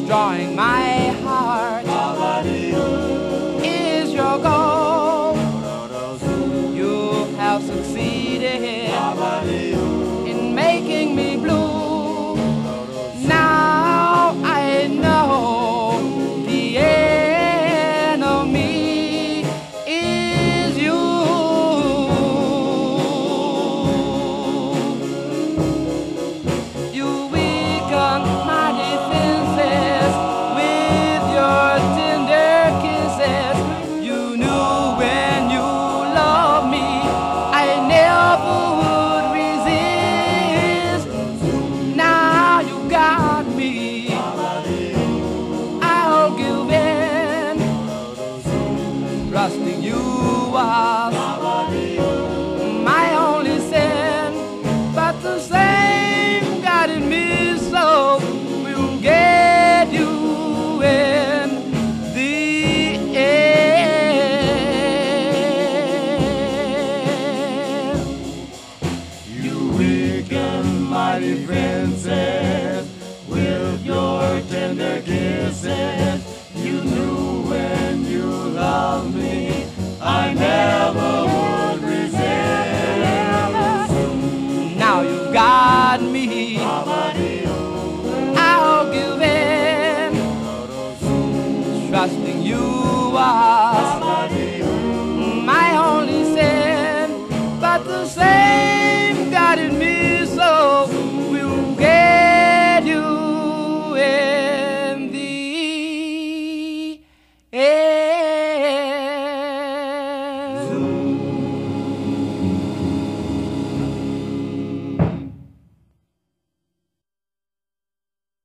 drawing my heart is your goal. You have succeeded in making me blue. Now I know the enemy is you. You weaken my defenses with your tender kisses. You knew when you loved me I never would resist. Now you got me, I'll give in. Trusting you was my only sin, but the same God in me so will get you in the end. You weaken my defenses with your tender kisses. You knew when you loved me I never would resist. Now you got me, I'll give in. Trusting you was my only sin, but the same